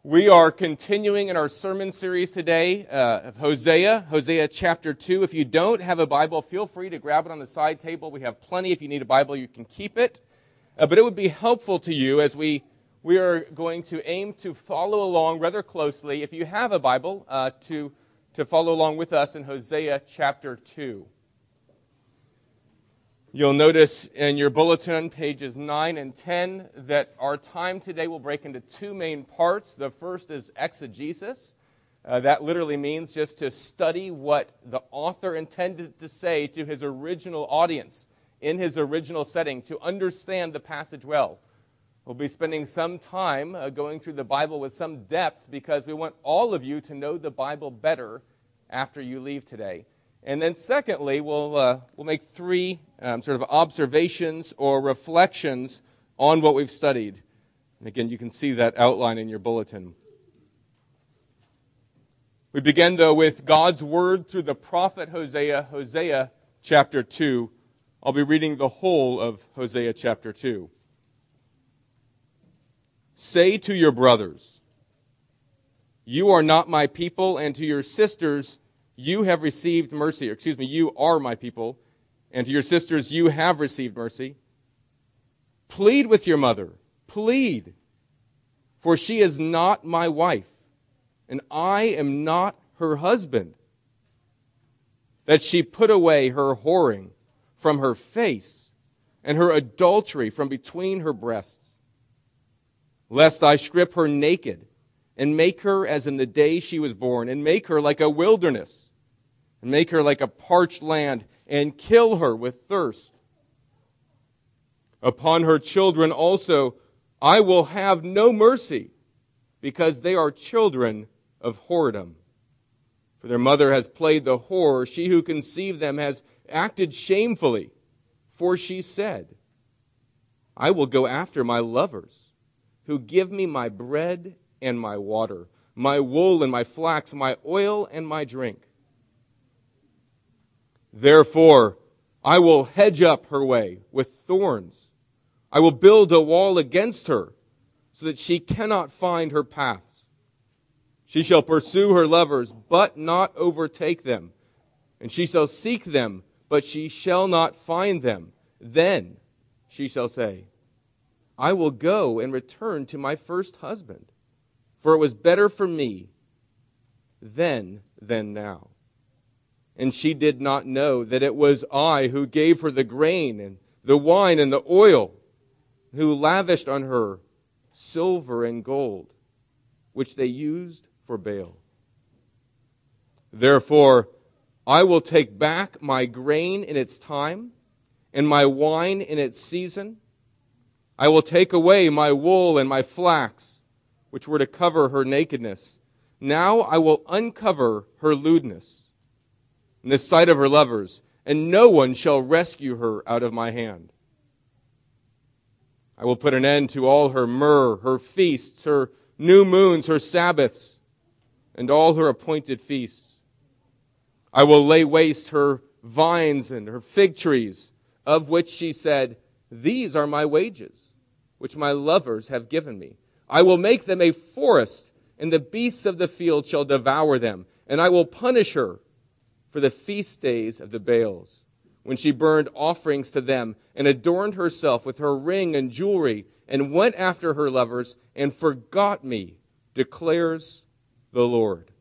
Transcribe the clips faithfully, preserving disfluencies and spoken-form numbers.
We are continuing in our sermon series today uh, of Hosea, Hosea chapter two. If you don't have a Bible, feel free to grab it on the side table. We have plenty. If you need a Bible, you can keep it. Uh, but it would be helpful to you as we, we are going to aim to follow along rather closely, if you have a Bible, uh, to, to follow along with us in Hosea chapter two. You'll notice in your bulletin, pages nine and ten, that our time today will break into two main parts. The first is exegesis. Uh, that literally means just to study what the author intended to say to his original audience in his original setting, to understand the passage well. We'll be spending some time uh, going through the Bible with some depth because we want all of you to know the Bible better after you leave today. And then secondly, we'll uh, we'll make three um, sort of observations or reflections on what we've studied. And again, you can see that outline in your bulletin. We begin, though, with God's word through the prophet Hosea, Hosea chapter two. I'll be reading the whole of Hosea chapter two. Say to your brothers, you are not my people, and to your sisters, you have received mercy. Or excuse me, you are my people, and to your sisters you have received mercy. Plead with your mother. Plead. For she is not my wife, and I am not her husband. That she put away her whoring from her face, and her adultery from between her breasts. Lest I strip her naked, and make her as in the day she was born, and make her like a wilderness, and make her like a parched land, and kill her with thirst. Upon her children also I will have no mercy, because they are children of whoredom. For their mother has played the whore, she who conceived them has acted shamefully, for she said, I will go after my lovers, who give me my bread and my water, my wool and my flax, my oil and my drink. Therefore, I will hedge up her way with thorns. I will build a wall against her, so that she cannot find her paths. She shall pursue her lovers, but not overtake them. And she shall seek them, but she shall not find them. Then she shall say, I will go and return to my first husband, for it was better for me then than now. And she did not know that it was I who gave her the grain and the wine and the oil, who lavished on her silver and gold, which they used for Baal. Therefore, I will take back my grain in its time, and my wine in its season. I will take away my wool and my flax, which were to cover her nakedness. Now I will uncover her lewdness in the sight of her lovers, and no one shall rescue her out of my hand. I will put an end to all her myrrh, her feasts, her new moons, her Sabbaths, and all her appointed feasts. I will lay waste her vines and her fig trees, of which she said, these are my wages, which my lovers have given me. I will make them a forest, and the beasts of the field shall devour them, and I will punish her for the feast days of the Baals, when she burned offerings to them, and adorned herself with her ring and jewelry, and went after her lovers, and forgot me, declares the Lord.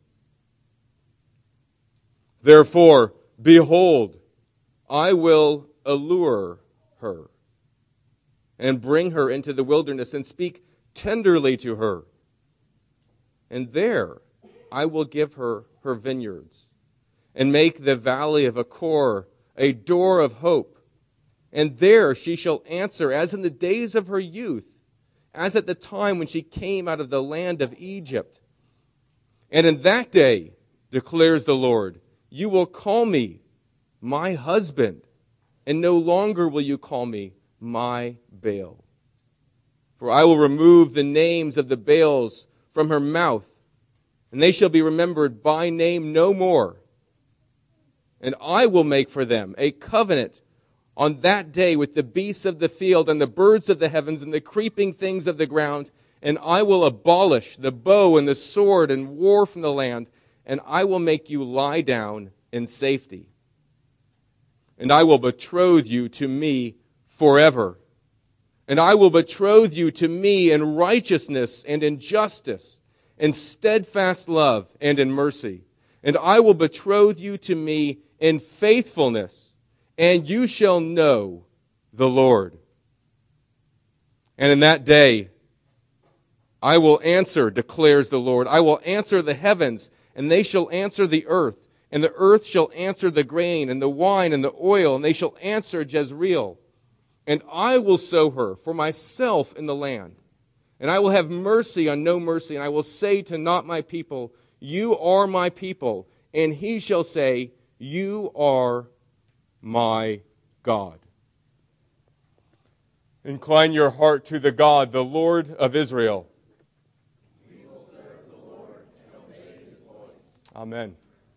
Therefore, behold, I will allure her, and bring her into the wilderness, and speak tenderly to her. And there I will give her her vineyards, and make the valley of Achor a door of hope. And there she shall answer as in the days of her youth, as at the time when she came out of the land of Egypt. And in that day, declares the Lord, you will call me my husband, and no longer will you call me my Baal. For I will remove the names of the Baals from her mouth, and they shall be remembered by name no more. And I will make for them a covenant on that day with the beasts of the field and the birds of the heavens and the creeping things of the ground, And I will abolish the bow and the sword and war from the land, and I will make you lie down in safety. And I will betroth you to me forever. And I will betroth you to me in righteousness and in justice, in steadfast love and in mercy. And I will betroth you to me in faithfulness, and you shall know the Lord. And in that day I will answer, declares the Lord. I will answer the heavens, and they shall answer the earth. And the earth shall answer the grain, and the wine, and the oil, and they shall answer Jezreel. And I will sow her for myself in the land. And I will have mercy on no mercy, and I will say to not my people, you are my people. And he shall say, you are my God. Incline your heart to the God, the Lord of Israel. We will serve the Lord and obey his voice. Amen.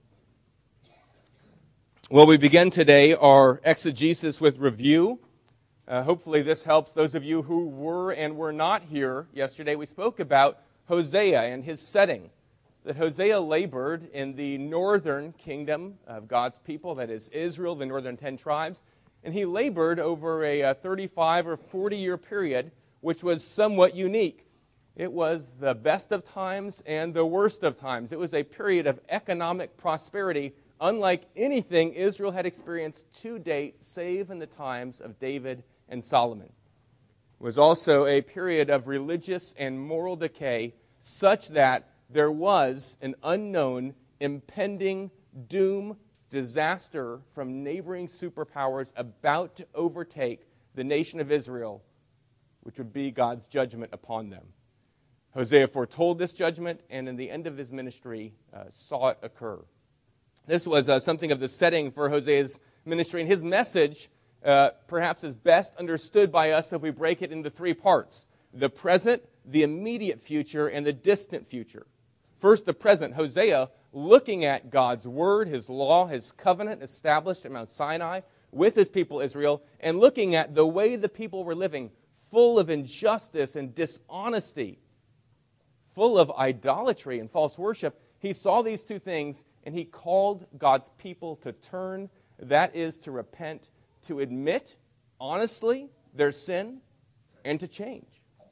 Well, we begin today our exegesis with review. Uh, hopefully this helps those of you who were and were not here yesterday. We spoke about Hosea and his setting, that Hosea labored in the northern kingdom of God's people, that is Israel, the northern ten tribes, and he labored over a, a thirty-five or forty-year period, which was somewhat unique. It was the best of times and the worst of times. It was a period of economic prosperity unlike anything Israel had experienced to date, save in the times of David and Solomon. It was also a period of religious and moral decay, such that there was an unknown, impending doom, disaster from neighboring superpowers about to overtake the nation of Israel, which would be God's judgment upon them. Hosea foretold this judgment, and in the end of his ministry, uh, saw it occur. This was uh, something of the setting for Hosea's ministry, and his message uh, perhaps is best understood by us if we break it into three parts: the present, the immediate future, and the distant future. First, the present. Hosea, looking at God's word, his law, his covenant established at Mount Sinai with his people Israel, and looking at the way the people were living, full of injustice and dishonesty, full of idolatry and false worship. He saw these two things, and he called God's people to turn, that is, to repent, to admit honestly their sin, and to change.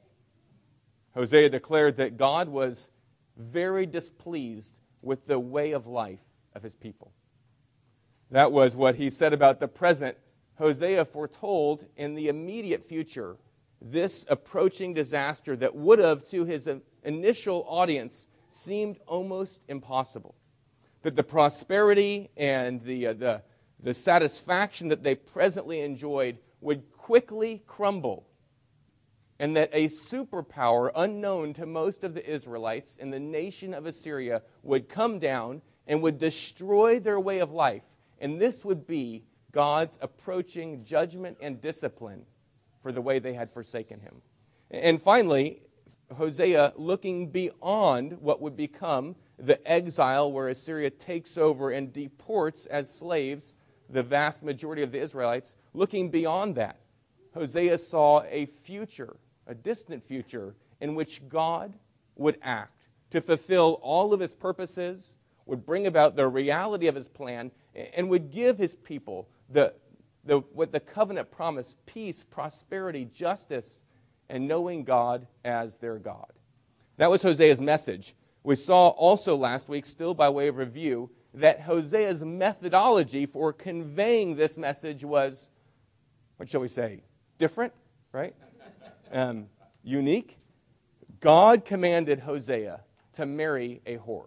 Hosea declared that God was very displeased with the way of life of his people. That was what he said about the present. Hosea foretold in the immediate future this approaching disaster that would have, to his initial audience, seemed almost impossible. That the prosperity and the, uh, the, the satisfaction that they presently enjoyed would quickly crumble, and that a superpower unknown to most of the Israelites in the nation of Assyria would come down and would destroy their way of life. And this would be God's approaching judgment and discipline for the way they had forsaken him. And finally, Hosea, looking beyond what would become the exile where Assyria takes over and deports as slaves the vast majority of the Israelites, looking beyond that, Hosea saw a future, a distant future, in which God would act to fulfill all of his purposes, would bring about the reality of his plan, and would give his people the, the what the covenant promised: peace, prosperity, justice, and knowing God as their God. That was Hosea's message. We saw also last week, still by way of review, that Hosea's methodology for conveying this message was, what shall we say, different, right? Um, unique. God commanded Hosea to marry a whore.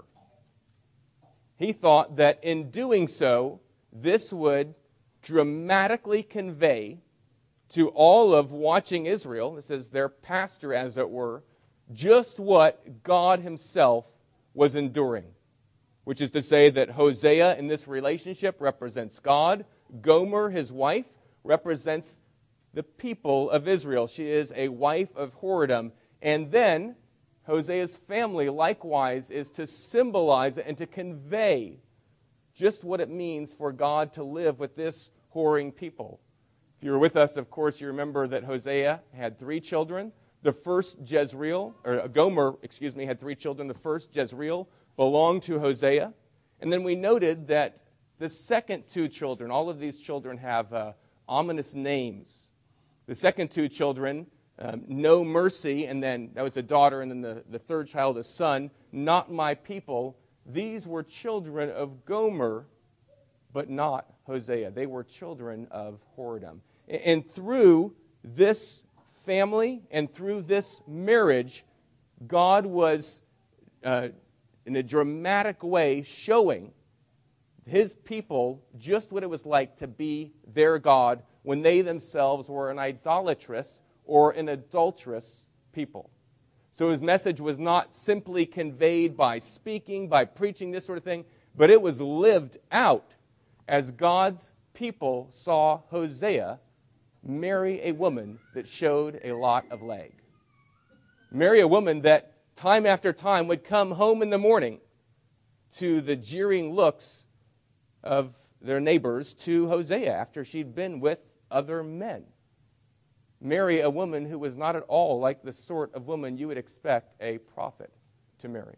He thought that in doing so, this would dramatically convey to all of watching Israel, this is their pastor as it were, just what God himself was enduring. Which is to say that Hosea in this relationship represents God. Gomer, his wife, represents the people of Israel. She is a wife of whoredom. And then Hosea's family likewise is to symbolize and to convey just what it means for God to live with this whoring people. If you were with us, of course, you remember that Hosea had three children. The first Jezreel, or Gomer, excuse me, had three children. The first, Jezreel, belonged to Hosea. And then we noted that the second two children, all of these children have uh, ominous names. The second two children, um, No Mercy, and then that was a daughter, and then the, the third child, a son, Not My People. These were children of Gomer, but not Hosea. They were children of Horadam. And, and through this family and through this marriage, God was, uh, in a dramatic way, showing his people just what it was like to be their God when they themselves were an idolatrous or an adulterous people. So his message was not simply conveyed by speaking, by preaching, this sort of thing, but it was lived out as God's people saw Hosea marry a woman that showed a lot of leg. Marry a woman that time after time would come home in the morning to the jeering looks of their neighbors to Hosea after she'd been with other men. Marry a woman who was not at all like the sort of woman you would expect a prophet to marry.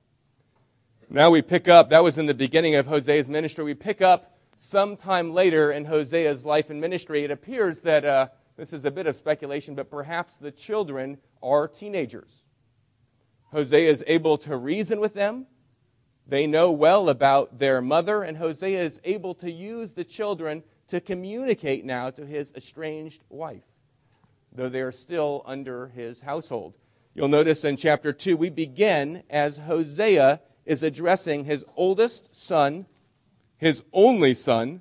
Now we pick up, that was in the beginning of Hosea's ministry, we pick up sometime later in Hosea's life and ministry. It appears that, uh, this is a bit of speculation, but perhaps the children are teenagers. Hosea is able to reason with them. They know well about their mother, and Hosea is able to use the children to communicate now to his estranged wife, though they are still under his household. You'll notice in chapter two, we begin as Hosea is addressing his oldest son, his only son,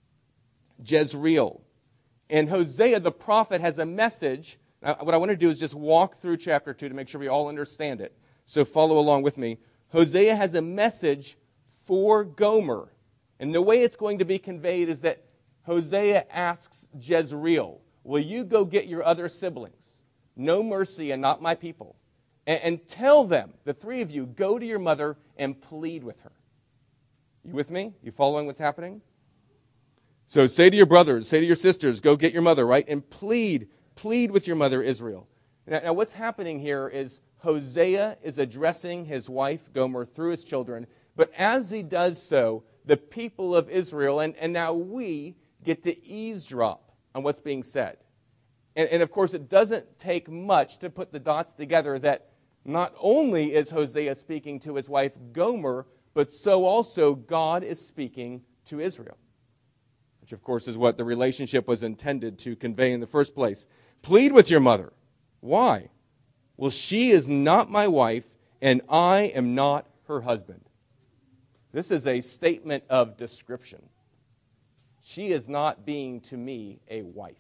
Jezreel. And Hosea the prophet has a message. Now, what I want to do is just walk through chapter two to make sure we all understand it. So follow along with me. Hosea has a message for Gomer. And the way it's going to be conveyed is that Hosea asks Jezreel, will you go get your other siblings? No Mercy and Not My People. And, and tell them, the three of you, go to your mother and plead with her. You with me? You following what's happening? So say to your brothers, say to your sisters, go get your mother, right? And plead, plead with your mother Israel. Now, now what's happening here is Hosea is addressing his wife Gomer through his children, but as he does so, the people of Israel, and, and now we, get to eavesdrop on what's being said. And, and of course, it doesn't take much to put the dots together that not only is Hosea speaking to his wife Gomer, but so also God is speaking to Israel, which of course is what the relationship was intended to convey in the first place. Plead with your mother. Why? Well, she is not my wife, and I am not her husband. This is a statement of description. She is not being to me a wife.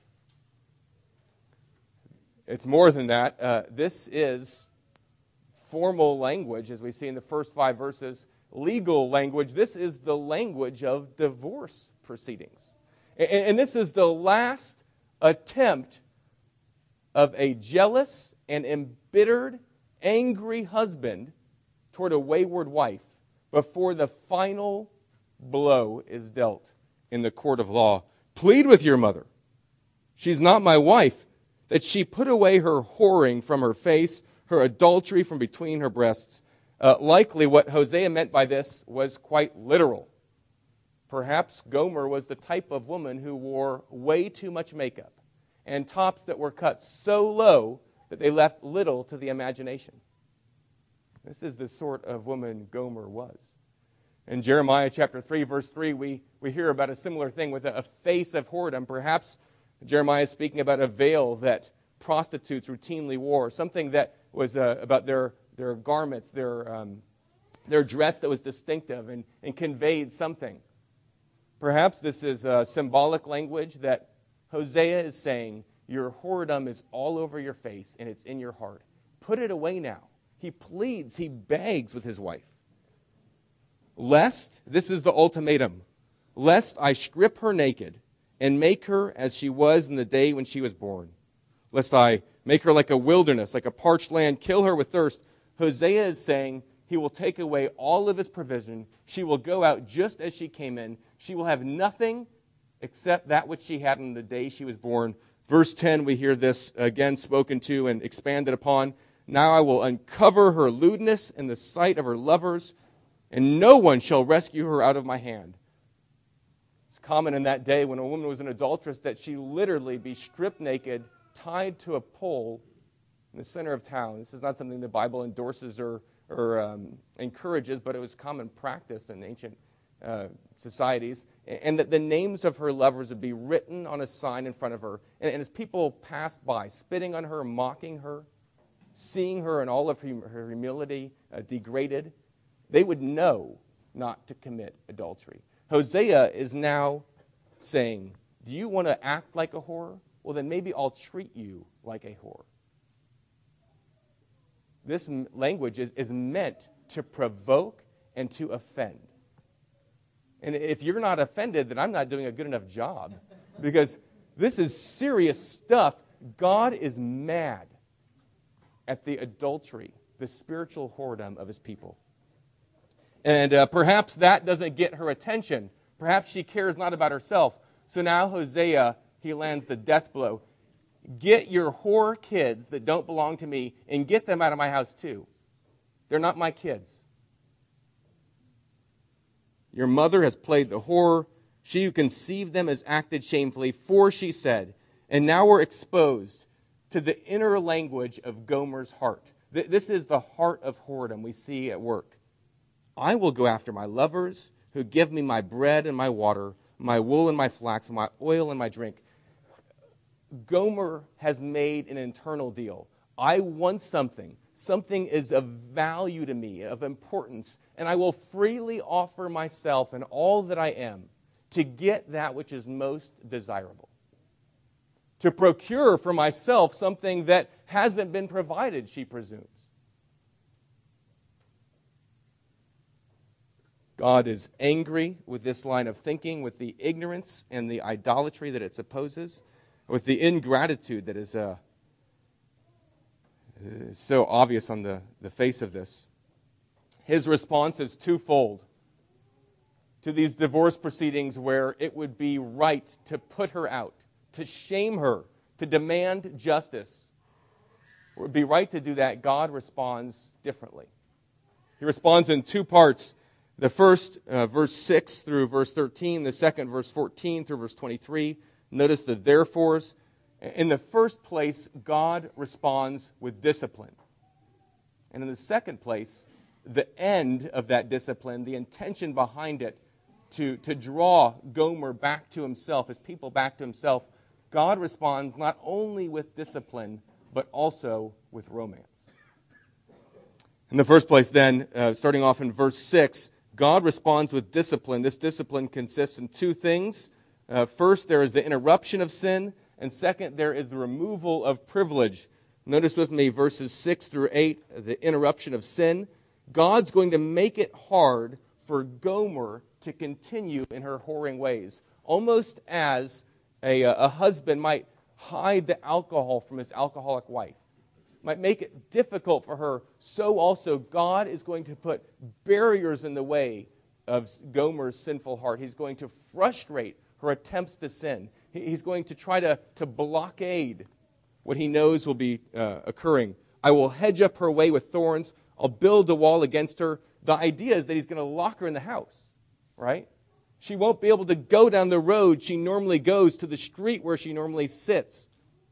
It's more than that. Uh, this is formal language, as we see in the first five verses, legal language. This is the language of divorce proceedings. And, and this is the last attempt of a jealous and embittered, angry husband toward a wayward wife before the final blow is dealt in the court of law. Plead with your mother. She's not my wife, that she put away her whoring from her face, her adultery from between her breasts. Uh, likely what Hosea meant by this was quite literal. Perhaps Gomer was the type of woman who wore way too much makeup and tops that were cut so low that they left little to the imagination. This is the sort of woman Gomer was. In Jeremiah chapter three, verse three, we, we hear about a similar thing with a, a face of whoredom. Perhaps Jeremiah is speaking about a veil that prostitutes routinely wore, something that was uh, about their, their garments, their, um, their dress that was distinctive and, and conveyed something. Perhaps this is a symbolic language that Hosea is saying, your whoredom is all over your face and it's in your heart. Put it away now. He pleads, he begs with his wife. Lest, this is the ultimatum, lest I strip her naked and make her as she was in the day when she was born. Lest I make her like a wilderness, like a parched land, kill her with thirst. Hosea is saying he will take away all of his provision. She will go out just as she came in. She will have nothing except that which she had on the day she was born. Verse ten, we hear this again spoken to and expanded upon. Now I will uncover her lewdness in the sight of her lovers, and no one shall rescue her out of my hand. It's common in that day when a woman was an adulteress that she literally be stripped naked, tied to a pole in the center of town. This is not something the Bible endorses or, or um, encourages, but it was common practice in ancient uh, societies. And that the names of her lovers would be written on a sign in front of her. And, and as people passed by, spitting on her, mocking her, seeing her in all of her, her humility uh, degraded, they would know not to commit adultery. Hosea is now saying, do you want to act like a whore? Well, then maybe I'll treat you like a whore. This m- language is, is meant to provoke and to offend. And if you're not offended, then I'm not doing a good enough job, because this is serious stuff. God is mad at the adultery, the spiritual whoredom of his people. And uh, perhaps that doesn't get her attention. Perhaps she cares not about herself. So now Hosea, he lands the death blow. Get your whore kids that don't belong to me and get them out of my house too. They're not my kids. Your mother has played the whore. She who conceived them has acted shamefully. For she said, and now we're exposed to the inner language of Gomer's heart. This is the heart of whoredom we see at work. I will go after my lovers who give me my bread and my water, my wool and my flax, and my oil and my drink. Gomer has made an internal deal. I want something. Something is of value to me, of importance, and I will freely offer myself and all that I am to get that which is most desirable. To procure for myself something that hasn't been provided, she presumes. God is angry with this line of thinking, with the ignorance and the idolatry that it supposes, with the ingratitude that is uh, so obvious on the, the face of this. His response is twofold to these divorce proceedings where it would be right to put her out, to shame her, to demand justice. It would be right to do that. God responds differently. He responds in two parts. The first, uh, verse six through verse thirteen. The second, verse fourteen through verse twenty-three. Notice the therefores. In the first place, God responds with discipline. And in the second place, the end of that discipline, the intention behind it, to, to draw Gomer back to himself, his people back to himself, God responds not only with discipline, but also with romance. In the first place, then, uh, starting off in verse six, God responds with discipline. This discipline consists in two things. Uh, first, there is the interruption of sin, and second, there is the removal of privilege. Notice with me verses six through eight, the interruption of sin. God's going to make it hard for Gomer to continue in her whoring ways, almost as a, a husband might hide the alcohol from his alcoholic wife, might make it difficult for her. So also God is going to put barriers in the way of Gomer's sinful heart. He's going to frustrate her attempts to sin. He's going to try to, to blockade what he knows will be uh, occurring. I will hedge up her way with thorns. I'll build a wall against her. The idea is that he's going to lock her in the house, right? She won't be able to go down the road she normally goes, to the street where she normally sits.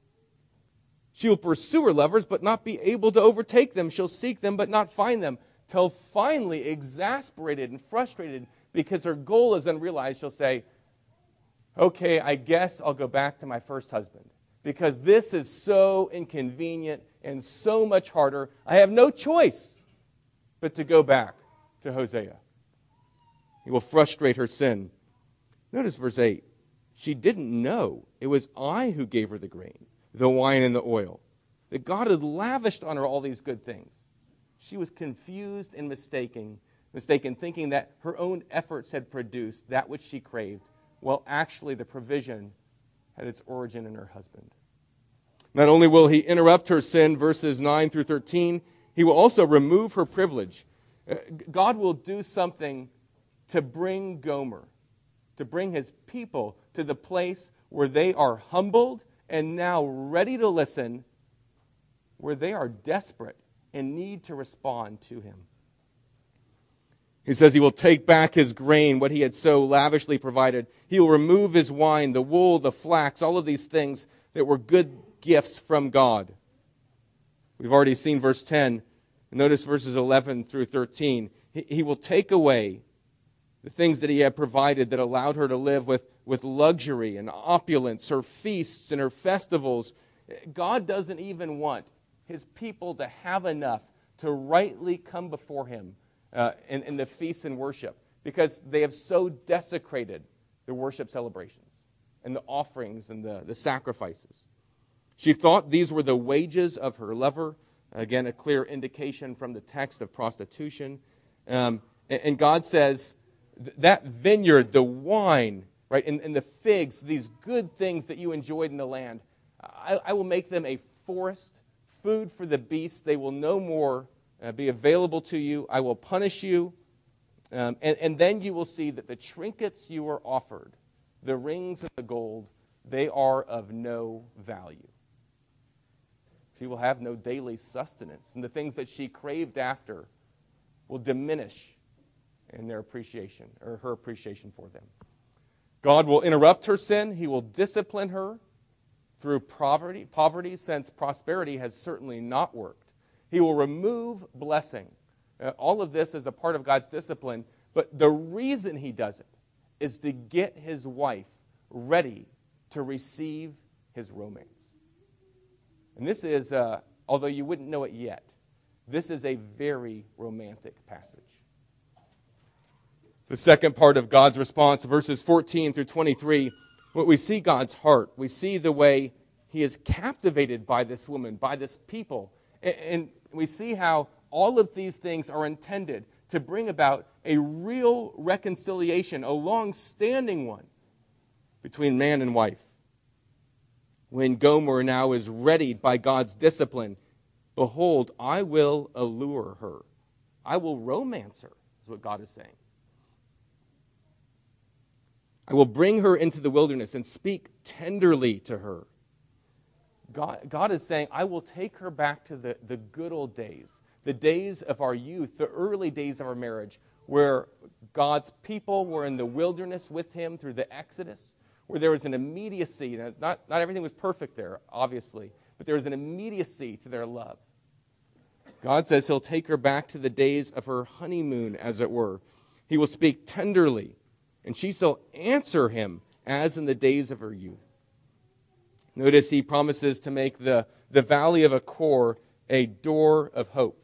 She will pursue her lovers, but not be able to overtake them. She'll seek them, but not find them. Till finally, exasperated and frustrated because her goal is unrealized, she'll say, okay, I guess I'll go back to my first husband, because this is so inconvenient and so much harder. I have no choice but to go back to Hosea. He will frustrate her sin. Notice verse eight. She didn't know it was I who gave her the grain, the wine, and the oil. That God had lavished on her all these good things. She was confused and mistaken, mistaken, thinking that her own efforts had produced that which she craved, while actually the provision had its origin in her husband. Not only will he interrupt her sin, verses nine through thirteen, he will also remove her privilege. God will do something to bring Gomer, to bring his people to the place where they are humbled and now ready to listen, where they are desperate and need to respond to him. He says he will take back his grain, what he had so lavishly provided. He will remove his wine, the wool, the flax, all of these things that were good gifts from God. We've already seen verse ten. Notice verses eleven through thirteen. He, he will take away the things that he had provided that allowed her to live with, with luxury and opulence, her feasts and her festivals. God doesn't even want his people to have enough to rightly come before him uh, in, in the feasts and worship, because they have so desecrated the worship celebrations and the offerings and the, the sacrifices. She thought these were the wages of her lover. Again, a clear indication from the text of prostitution. Um, and, and God says, that vineyard, the wine, right, and, and the figs, these good things that you enjoyed in the land, I, I will make them a forest, food for the beasts. They will no more uh, be available to you. I will punish you. Um, and, and then you will see that the trinkets you are offered, the rings and the gold, they are of no value. She will have no daily sustenance, and the things that she craved after will diminish in their appreciation, or her appreciation for them. God will interrupt her sin. He will discipline her through poverty, poverty, since prosperity has certainly not worked. He will remove blessing. Uh, all of this is a part of God's discipline, but the reason he does it is to get his wife ready to receive his romance. And this is, uh, although you wouldn't know it yet, this is a very romantic passage. The second part of God's response, verses fourteen through twenty-three, what we see God's heart. We see the way he is captivated by this woman, by this people. And we see how all of these things are intended to bring about a real reconciliation, a long-standing one, between man and wife. When Gomer now is readied by God's discipline, behold, I will allure her. I will romance her, is what God is saying. I will bring her into the wilderness and speak tenderly to her. God, God is saying, I will take her back to the, the good old days, the days of our youth, the early days of our marriage, where God's people were in the wilderness with him through the Exodus, where there was an immediacy. Not, not everything was perfect there, obviously, but there was an immediacy to their love. God says he'll take her back to the days of her honeymoon, as it were. He will speak tenderly, and she shall answer him as in the days of her youth. Notice he promises to make the, the valley of Achor a door of hope.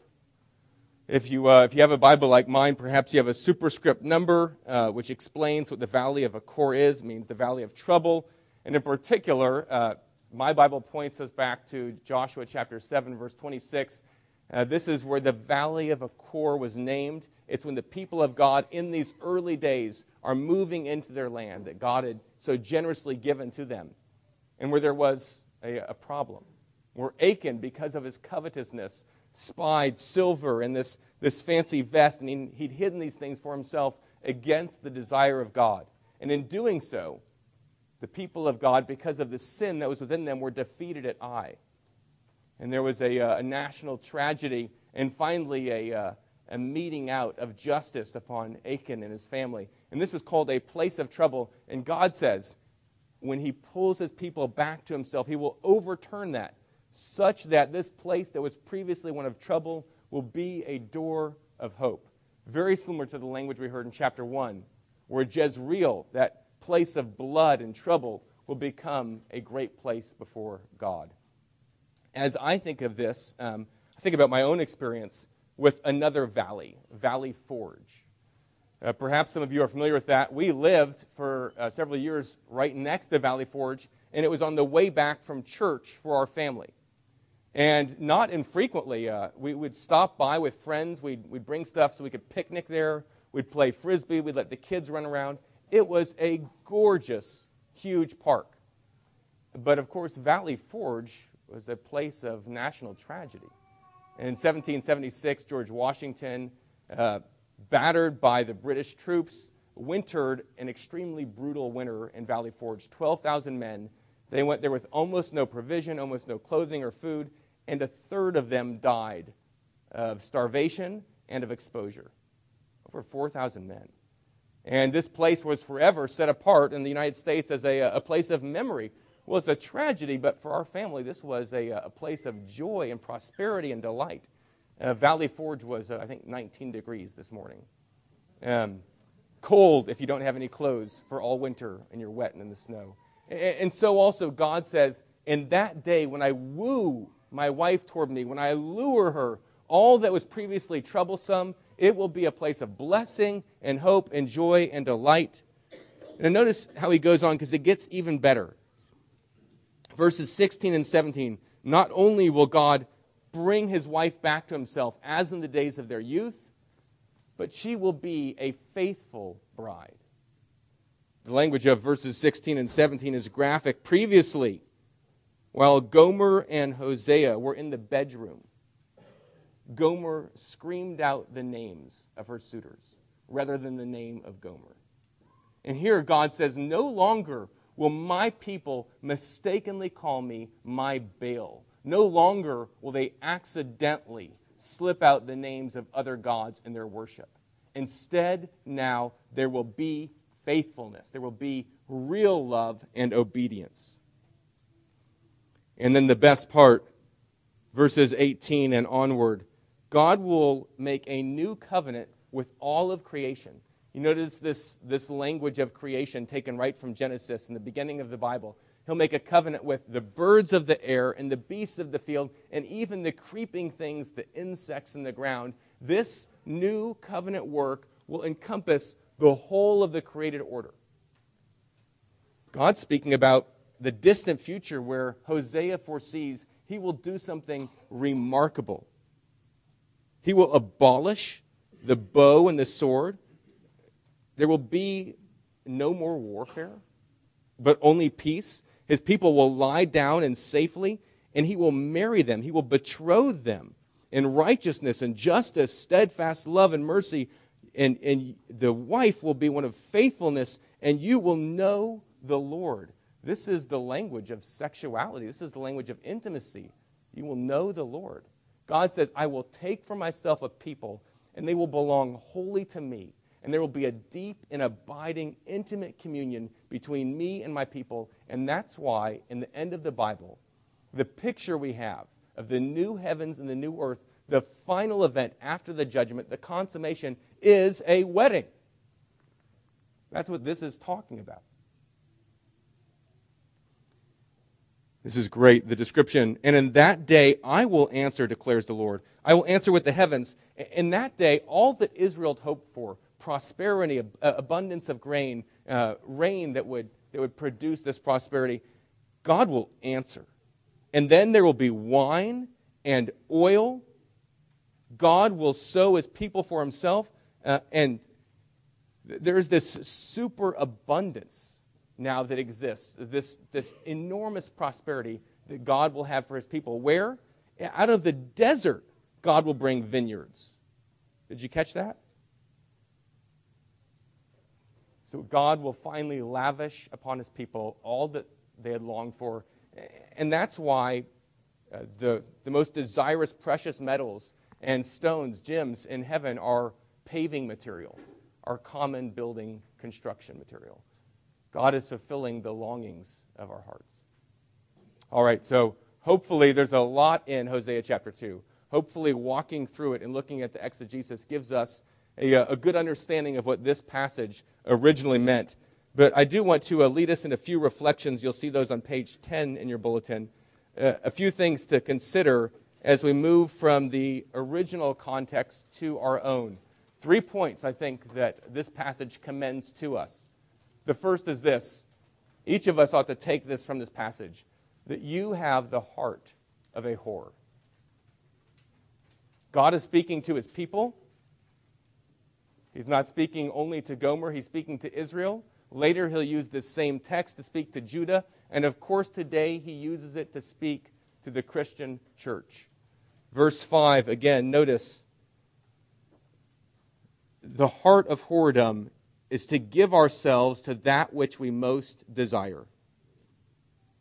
If you, uh, if you have a Bible like mine, perhaps you have a superscript number, uh, which explains what the valley of Achor is. It means the valley of trouble. And in particular, uh, my Bible points us back to Joshua chapter seven, verse twenty-six. Uh, this is where the valley of Achor was named. It's when the people of God in these early days are moving into their land that God had so generously given to them, and where there was a, a problem, where Achan, because of his covetousness, spied silver and this, this fancy vest, and he, he'd hidden these things for himself against the desire of God. And in doing so, the people of God, because of the sin that was within them, were defeated at Ai. And there was a, a national tragedy, and finally a, uh, a meting out of justice upon Achan and his family. And this was called a place of trouble. And God says, when he pulls his people back to himself, he will overturn that, such that this place that was previously one of trouble will be a door of hope. Very similar to the language we heard in chapter one, where Jezreel, that place of blood and trouble, will become a great place before God. As I think of this, um, I think about my own experience with another valley, Valley Forge. Uh, perhaps some of you are familiar with that. We lived for uh, several years right next to Valley Forge, and it was on the way back from church for our family. And not infrequently, uh, we would stop by with friends. We'd, we'd bring stuff so we could picnic there. We'd play Frisbee. We'd let the kids run around. It was a gorgeous, huge park. But, of course, Valley Forge was a place of national tragedy. In seventeen seventy-six, George Washington, uh, battered by the British troops, wintered an extremely brutal winter in Valley Forge. twelve thousand men They went there with almost no provision, almost no clothing or food, and a third of them died of starvation and of exposure. Over four thousand men. And this place was forever set apart in the United States as a, a place of memory. Well, it's a tragedy, but for our family, this was a, a place of joy and prosperity and delight. Uh, Valley Forge was, uh, I think, nineteen degrees this morning. Um, cold if you don't have any clothes for all winter and you're wet and in the snow. And, and so also God says, in that day when I woo my wife toward me, when I lure her, all that was previously troublesome, it will be a place of blessing and hope and joy and delight. And notice how he goes on, because it gets even better. Verses sixteen and seventeen, not only will God bring his wife back to himself as in the days of their youth, but she will be a faithful bride. The language of verses sixteen and seventeen is graphic. Previously, while Gomer and Hosea were in the bedroom, Gomer screamed out the names of her suitors rather than the name of Gomer. And here God says, no longer will my people mistakenly call me my Baal. No longer will they accidentally slip out the names of other gods in their worship. Instead, now there will be faithfulness. There will be real love and obedience. And then the best part, verses eighteen and onward, God will make a new covenant with all of creation. You notice this, this language of creation taken right from Genesis in the beginning of the Bible. He'll make a covenant with the birds of the air and the beasts of the field and even the creeping things, the insects in the ground. This new covenant work will encompass the whole of the created order. God's speaking about the distant future where Hosea foresees he will do something remarkable. He will abolish the bow and the sword. There will be no more warfare, but only peace. His people will lie down and safely, and he will marry them. He will betroth them in righteousness and justice, steadfast love and mercy. And, and the wife will be one of faithfulness, and you will know the Lord. This is the language of sexuality. This is the language of intimacy. You will know the Lord. God says, I will take for myself a people, and they will belong wholly to me. And there will be a deep and abiding, intimate communion between me and my people. And that's why, in the end of the Bible, the picture we have of the new heavens and the new earth, the final event after the judgment, the consummation, is a wedding. That's what this is talking about. This is great, the description. And in that day I will answer, declares the Lord. I will answer with the heavens. In that day, all that Israel hoped for, prosperity, abundance of grain, uh, rain that would, that would produce this prosperity, God will answer. And then there will be wine and oil. God will sow his people for himself. Uh, and th- there's this superabundance now that exists, this, this enormous prosperity that God will have for his people. Where? Out of the desert, God will bring vineyards. Did you catch that? So God will finally lavish upon his people all that they had longed for. And that's why uh, the, the most desirous precious metals and stones, gems in heaven are paving material, are common building construction material. God is fulfilling the longings of our hearts. All right, so hopefully there's a lot in Hosea chapter two. Hopefully walking through it and looking at the exegesis gives us a, a good understanding of what this passage originally meant. But I do want to uh, lead us in a few reflections. You'll see those on page ten in your bulletin. Uh, a few things to consider as we move from the original context to our own. Three points, I think, that this passage commends to us. The first is this. Each of us ought to take this from this passage, that you have the heart of a whore. God is speaking to his people. He's not speaking only to Gomer. He's speaking to Israel. Later, he'll use this same text to speak to Judah. And of course, today, he uses it to speak to the Christian church. Verse five, again, notice, the heart of whoredom is to give ourselves to that which we most desire.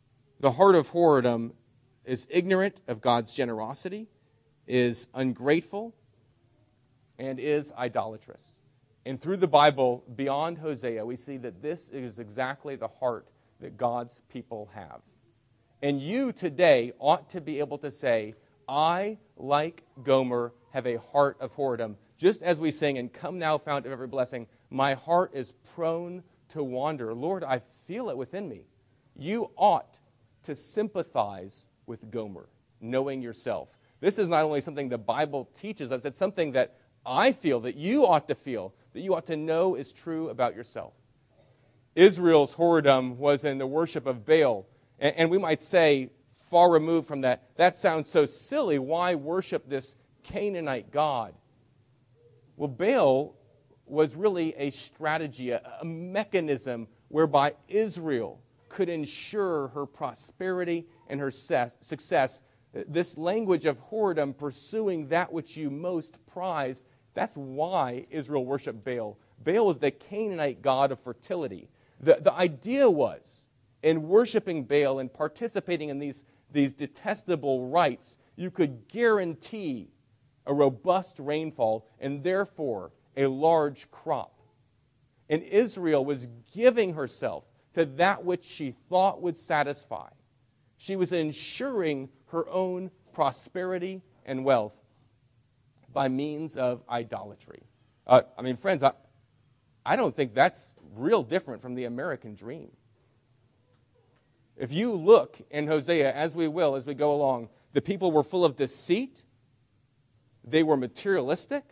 The heart of whoredom is ignorant of God's generosity, is ungrateful, and is idolatrous. And through the Bible, beyond Hosea, we see that this is exactly the heart that God's people have. And you today ought to be able to say, I, like Gomer, have a heart of whoredom. Just as we sing in Come Now, Fount of Every Blessing, my heart is prone to wander. Lord, I feel it within me. You ought to sympathize with Gomer, knowing yourself. This is not only something the Bible teaches us, it's something that I feel, that you ought to feel, that you ought to know is true about yourself. Israel's whoredom was in the worship of Baal. And, and we might say, far removed from that, that sounds so silly. Why worship this Canaanite god? Well, Baal was really a strategy, a, a mechanism whereby Israel could ensure her prosperity and her ses- success. This language of whoredom, pursuing that which you most prize, that's why Israel worshiped Baal. Baal is the Canaanite god of fertility. The, the idea was, in worshiping Baal and participating in these, these detestable rites, you could guarantee a robust rainfall and therefore a large crop. And Israel was giving herself to that which she thought would satisfy. She was ensuring her own prosperity and wealth by means of idolatry. Uh, I mean, friends, I, I don't think that's real different from the American dream. If you look in Hosea, as we will, as we go along, the people were full of deceit. They were materialistic.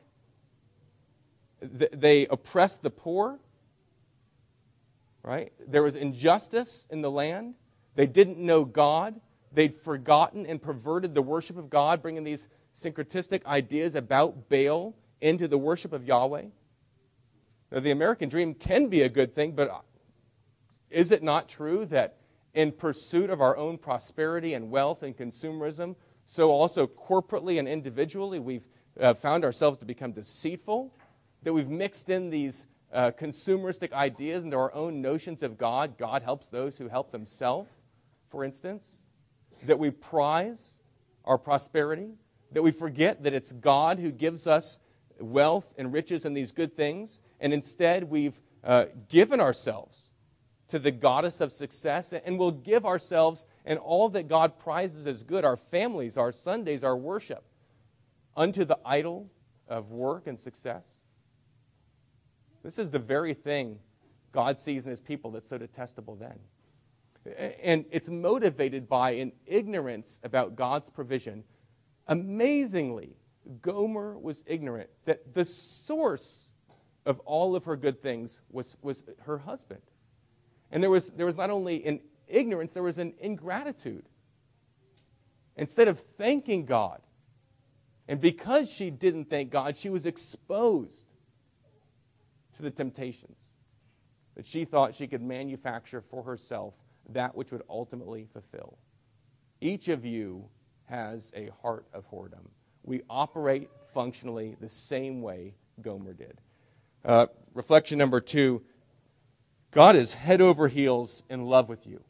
They oppressed the poor. Right? There was injustice in the land. They didn't know God. They'd forgotten and perverted the worship of God, bringing these syncretistic ideas about Baal into the worship of Yahweh. Now, the American dream can be a good thing, but is it not true that in pursuit of our own prosperity and wealth and consumerism, so also corporately and individually, we've uh, found ourselves to become deceitful, that we've mixed in these uh, consumeristic ideas into our own notions of God? God helps those who help themselves, for instance. That we prize our prosperity, that we forget that it's God who gives us wealth and riches and these good things, and instead we've uh, given ourselves to the goddess of success, and we'll give ourselves and all that God prizes as good, our families, our Sundays, our worship, unto the idol of work and success. This is the very thing God sees in his people that's so detestable then. And it's motivated by an ignorance about God's provision. Amazingly, Gomer was ignorant that the source of all of her good things was, was her husband. And there was, there was not only an ignorance, there was an ingratitude. Instead of thanking God, and because she didn't thank God, she was exposed to the temptations that she thought she could manufacture for herself, that which would ultimately fulfill. Each of you has a heart of whoredom. We operate functionally the same way Gomer did. Uh, reflection number two, God is head over heels in love with you.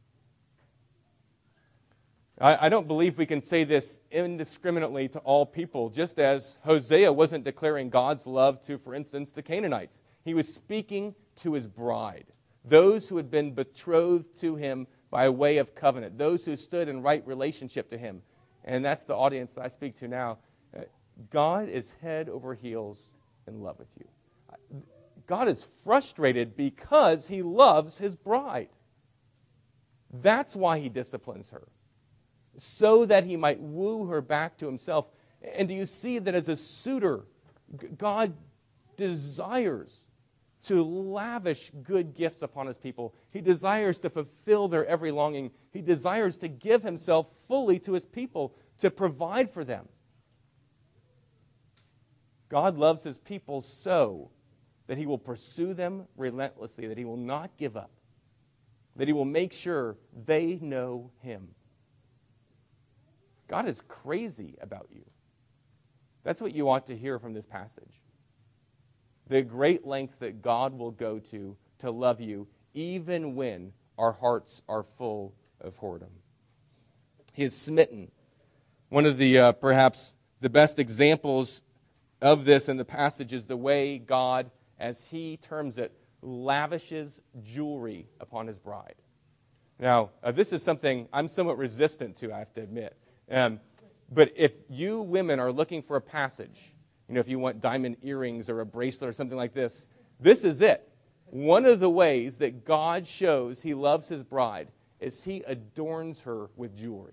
I, I don't believe we can say this indiscriminately to all people, just as Hosea wasn't declaring God's love to, for instance, the Canaanites. He was speaking to his bride, those who had been betrothed to him by way of covenant, those who stood in right relationship to him. And that's the audience that I speak to now. God is head over heels in love with you. God is frustrated because he loves his bride. That's why he disciplines her, so that he might woo her back to himself. And do you see that as a suitor, God desires to lavish good gifts upon his people. He desires to fulfill their every longing. He desires to give himself fully to his people, to provide for them. God loves his people so that he will pursue them relentlessly, that he will not give up, that he will make sure they know him. God is crazy about you. That's what you ought to hear from this passage. The great lengths that God will go to to love you, even when our hearts are full of whoredom. He is smitten. One of the, uh, perhaps, the best examples of this in the passage is the way God, as he terms it, lavishes jewelry upon his bride. Now, uh, this is something I'm somewhat resistant to, I have to admit. Um, but if you women are looking for a passage, you know, if you want diamond earrings or a bracelet or something like this, this is it. One of the ways that God shows he loves his bride is he adorns her with jewelry.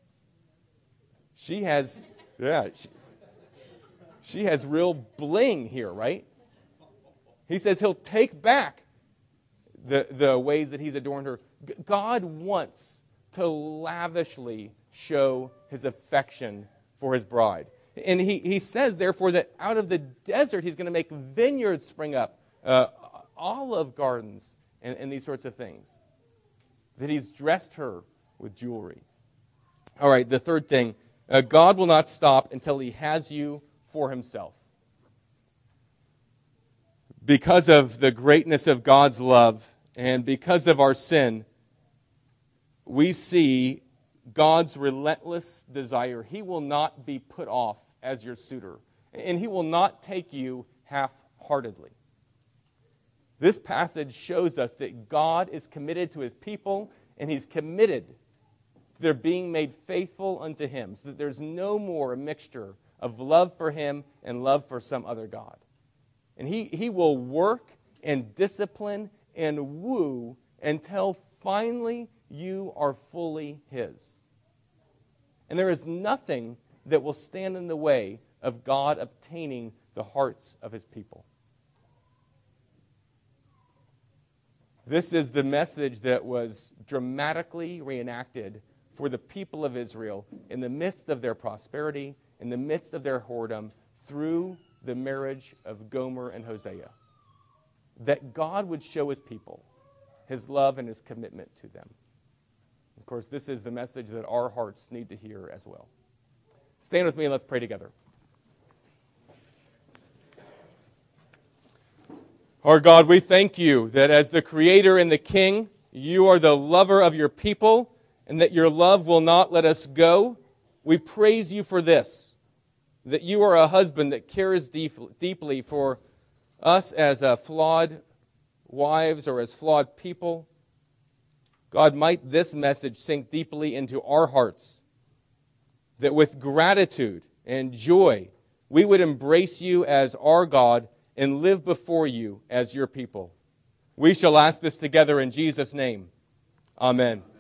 She has, yeah, she, she has real bling here, right? He says he'll take back the, the ways that he's adorned her. G- God wants to lavishly show his affection for his bride. And he, he says, therefore, that out of the desert he's going to make vineyards spring up, uh, olive gardens, and, and these sorts of things. That he's dressed her with jewelry. All right, the third thing, uh, God will not stop until he has you for himself. Because of the greatness of God's love and because of our sin, we see God's relentless desire. He will not be put off as your suitor, and he will not take you half-heartedly. This passage shows us that God is committed to his people, and he's committed to their being made faithful unto him, so that there's no more a mixture of love for him and love for some other god. And he, he will work and discipline and woo until finally you are fully his. And there is nothing that will stand in the way of God obtaining the hearts of his people. This is the message that was dramatically reenacted for the people of Israel in the midst of their prosperity, in the midst of their whoredom, through the marriage of Gomer and Hosea. That God would show his people his love and his commitment to them. Of course, this is the message that our hearts need to hear as well. Stand with me and let's pray together. Our God, we thank you that as the Creator and the King, you are the lover of your people, and that your love will not let us go. We praise you for this, that you are a husband that cares deep, deeply for us as uh, flawed wives or as flawed people. God, might this message sink deeply into our hearts, that with gratitude and joy, we would embrace you as our God and live before you as your people. We shall ask this together in Jesus' name. Amen.